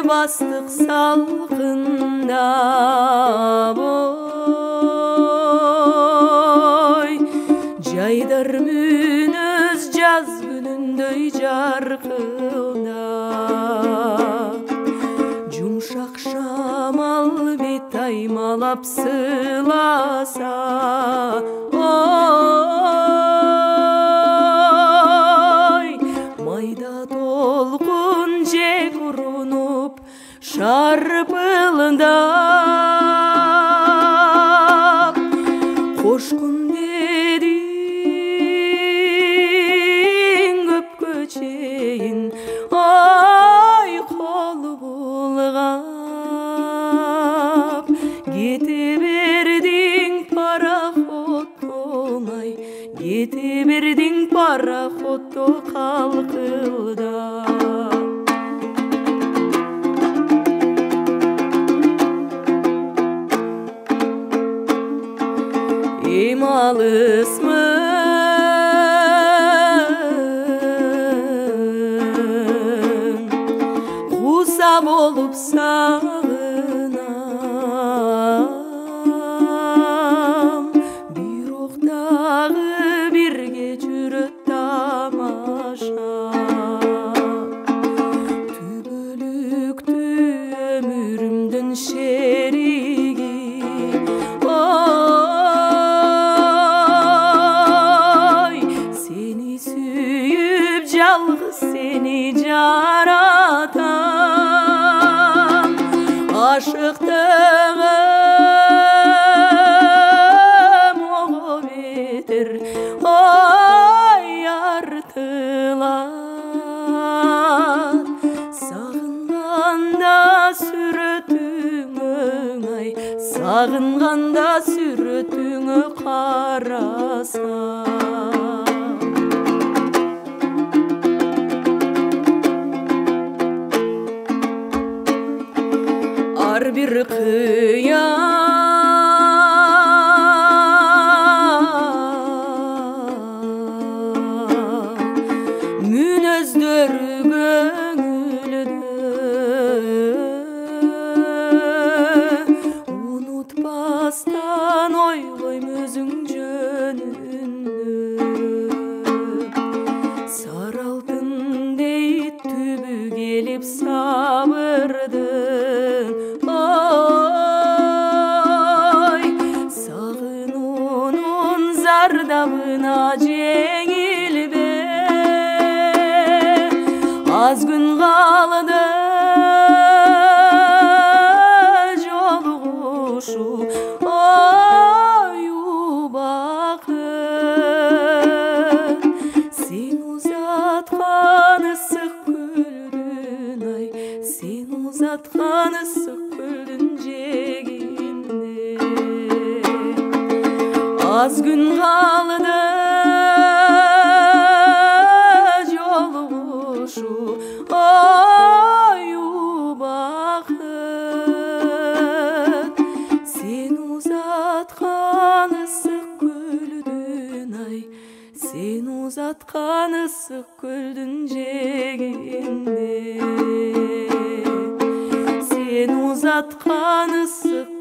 бастық салқында бой, жайдар мүнөз жаз күнүндөй жаркылдап, жумшак шамал бет аймалап сыласа, шарпылдап, қош күн дедің көпкө чейин, ай қол булгап, кете бердің пароходто оңай, кете бердің пароходто калкылдап. Эм алысмын, куса болуп сагынам, бирок дагы бирге жүрөт тамаша, түбөлүктү өмүрүмдүн шериги, жалгыз сени жаратам, ашыктыгым ого бетер, ой артылат, сагынганда сүрөтүңө оңай, сагынганда сүрөтүңө карасам. Ар бир кыян мүнөздөр көңүлдө, унутпастан ойлойм өзүң жөнүндө, сары алтындей түбү келип сабырдын, зардабына жеңилбе, аз күн калды жолугушуу, ой убакыт, сен узаткан ысык күлдүн, ай сен узаткан ысык күлдүн жегинде, аз күн калды жолугушуу, ой убакыт, сен узаткан ысык күлдүн, ай сен узаткан ысык күлдүн жегинде, сен узаткан ысык